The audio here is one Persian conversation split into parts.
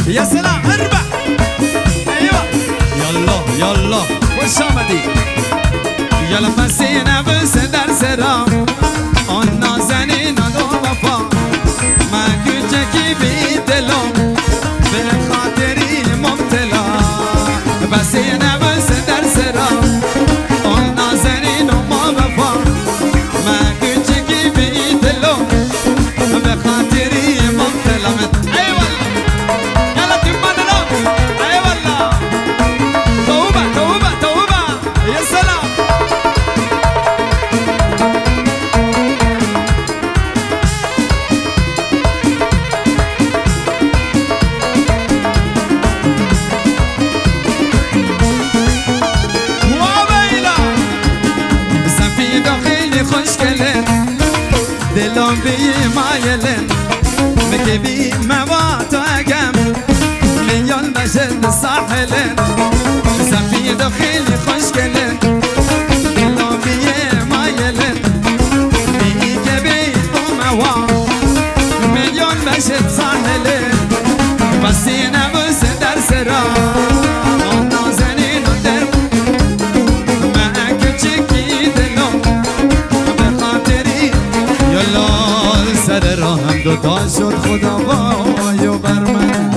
يا سلام اربع ايوه يلا يلا خوش آمدی يلا فسينا بس در سرام آن نازنین دو وفا من کوچکی بی دلم به خاطری مبتلا فسينا بس در سرام آن نازنین ما وفا من کوچکی بی دلم به خاطری مبتلا دلم بی مایلن مکبی موات و اگم میان بشد ساحلن سفید و خیلی خوشگلن دلم بی مایلن میکبی موات میان بشد ساحلن بسینه بس در سرا آن نازنین و در من کچکی دلم به خاطری یلا سر راهم دوتا شد خدا وایو بر من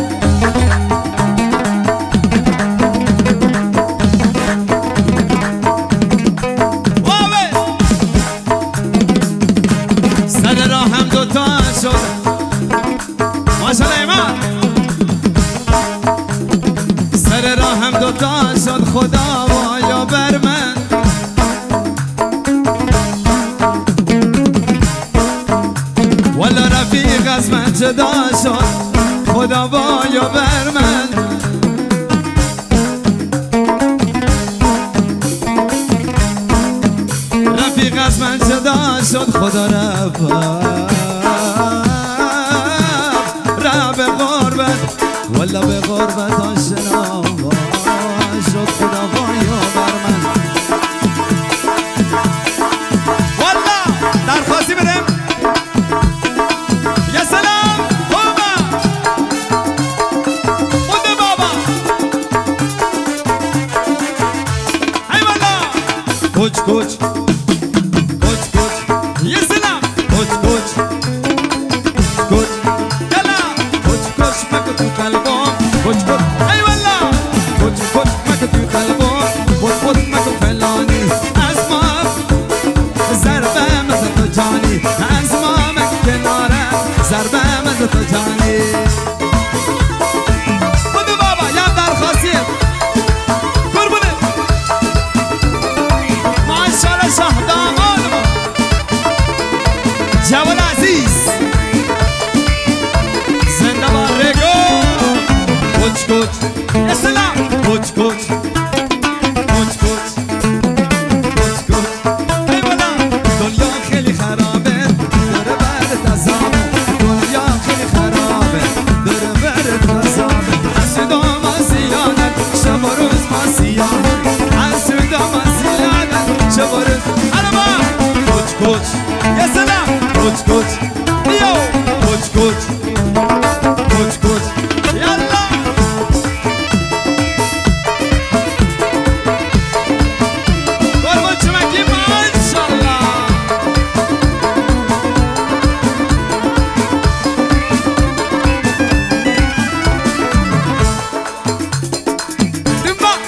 سر راهم دوتا شد ماشاءالله ایمان سر راهم دوتا شد خدا وایو بر من والا رفیق از من جدا شد خدا وایو بر من رفیق از من جدا شد خدا رفت به غربت والا به غربت آشنا شد خدا وایو بر من والا درخواستی بدم کوچ کوچ کوچ کوچ یه سلام کوچ کوچ کوچ یلا کوچ کوچ مکو تو قلبم کوچ کوچ ای والا کوچ کوچ مکو تو قلبم کوچ کوچ مکو فلانی از ما ضربه مزه تو جانی از ما مکو کناره ضربه مزه تو جانی بودو بابا یاد درخواستیه شهدامان جوال عزیز زنده بارگو کوچ کوچ اسلام کوچ کوچ کوچ کوچ کوچ کوچ ای بالا دنیا خیلی خرابه داره برد عذابه دنیا خیلی خرابه داره برد عذابه حسود ما زیادن شب و روز ما زیادن حسود ما زیادن شب و روز کوچ یا سلام کوچ کوچ بیو کوچ کوچ کوچ کوچ یالا قربون چمکی ماشاءالله دنبا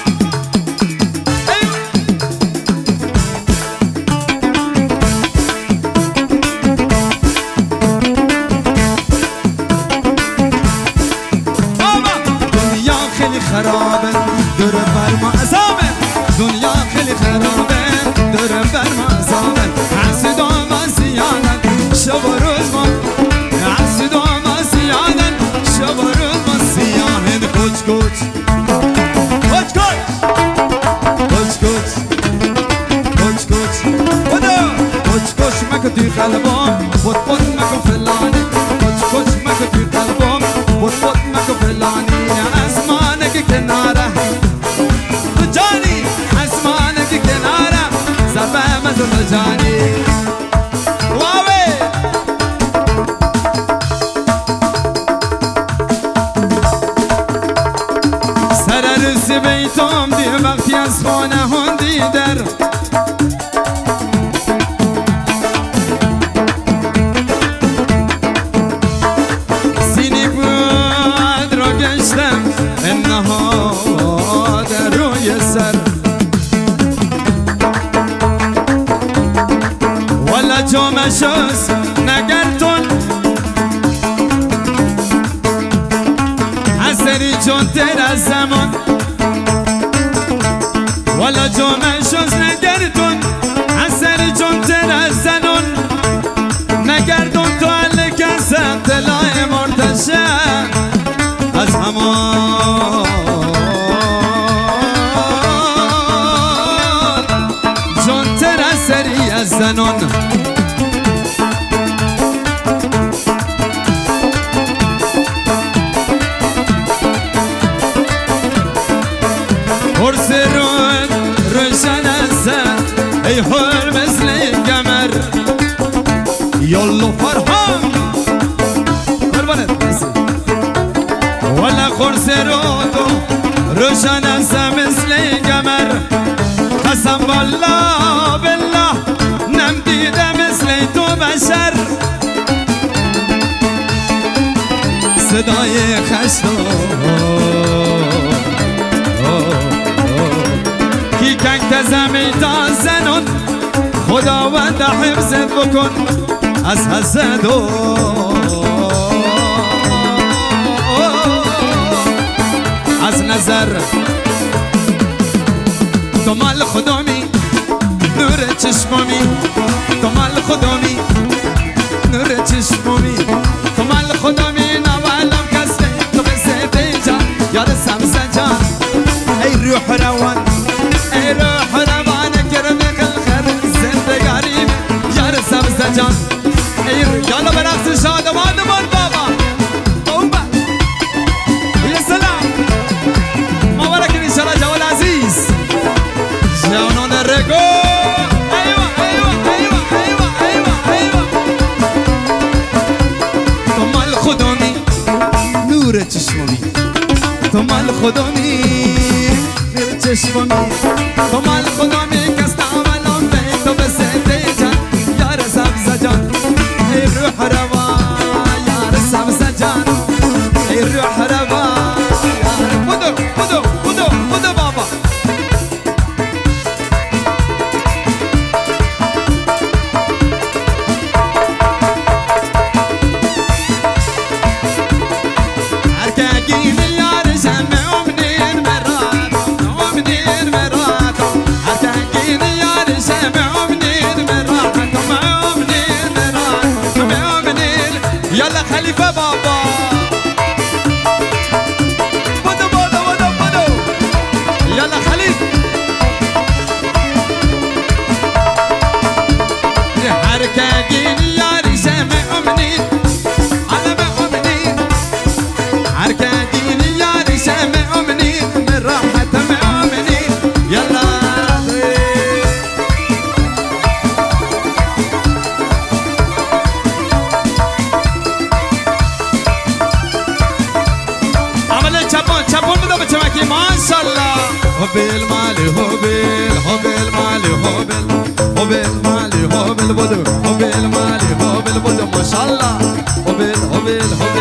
خرابه دور بر ما عذابه دنیا خیلی خرابه دور بر ما عذابه حسد و ما زیادن شب و روز ما حسد و ما زیادن شب و روز ما سیاهن کوچ کوچ کوچ کوچ کوچ کوچ کوچ کوچ بودو کوچ کوچ مکو توی قلبم بود بود مکو فلانی کوچ کوچ مکو توی قلبم بود بود مکو فلانی از ما کناره تو جانی اسمان کی کناره زبه مزد جانی واوی بیتام دی وقتی از خانه هندی در سینی بود را گشتم انها در روی سر ولا جامشوز نگرتون حسری جون تر از زمان ولا جامشوز نگرتون حسری جون تر از زنون نگردون تو علی کسم دلای مرتشه از همان جون تر از سری از زنون قرص رون روشن است ای حر مثل قمر یالله فرهان قربانت ولا قرص رون روشن است مثل قمر قسم والله بالله نم دیده مثل تو بشر صدای خشتو کی کنگ تزمی تا زنون خداوند حفظت بکن از حسد و از نظر تو مال خدامی نور چشمامی تو مال خدامی نور چشمامی تو مال خدامی نوالم کسی تو بسیده جان یاد سمزه جان ای روح روان ای روح روان کرمک الخیر زندگاری یار سبزه جان ای روح یالا برقص شادمان بابا اوبا یا سلام مبارک انشاءالله جوال عزیز جوانان رگو ایوه تو مال خدامی نور چشمامی تو مال خدامی چشمامی تو مال خدامی کس تعملم به تو بسیده جان یار سبزه جان ای روح روا یار سبزه جان ای روح روا بودو بابا هرکگین یار جمع امنین مراد امنین مراد هرکگین یار جمع امنین مراد امنین یالا خلیفه بابا بودو یالا خلیف هرکگین یار جمع امنین علم امنین هرکگین یار جمع امنین من راحت امنین یالا عمل چپون بده بچه مکی ماشالله هبل مالی هبل مالی هبل بودو هبل مالی هبل بودو ماشالله هبل